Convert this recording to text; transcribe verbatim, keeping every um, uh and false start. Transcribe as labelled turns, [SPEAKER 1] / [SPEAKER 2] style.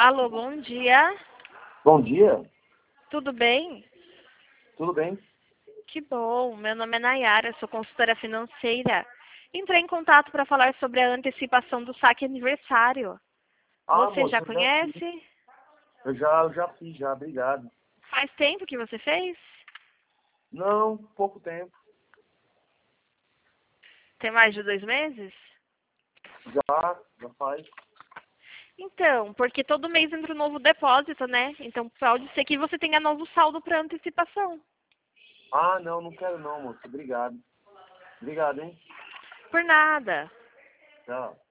[SPEAKER 1] Alô, bom dia.
[SPEAKER 2] Bom dia,
[SPEAKER 1] Tudo bem?
[SPEAKER 2] tudo bem?
[SPEAKER 1] Que bom. Meu nome é Nayara, sou consultora financeira. Entrei em contato para falar sobre a antecipação do saque aniversário.
[SPEAKER 2] Ah,
[SPEAKER 1] Você
[SPEAKER 2] moça,
[SPEAKER 1] já
[SPEAKER 2] eu já fiz.
[SPEAKER 1] conhece?
[SPEAKER 2] Eu já, eu já fiz, já, obrigado.
[SPEAKER 1] Faz tempo que você fez?
[SPEAKER 2] Não, pouco tempo.
[SPEAKER 1] Tem mais de dois meses?
[SPEAKER 2] Já, já faz.
[SPEAKER 1] Então, porque todo mês entra um novo depósito, né? Então pode ser que você tenha novo saldo para antecipação.
[SPEAKER 2] Ah, não, não quero não, moça, obrigado. Obrigado, hein?
[SPEAKER 1] Por nada.
[SPEAKER 2] Tchau.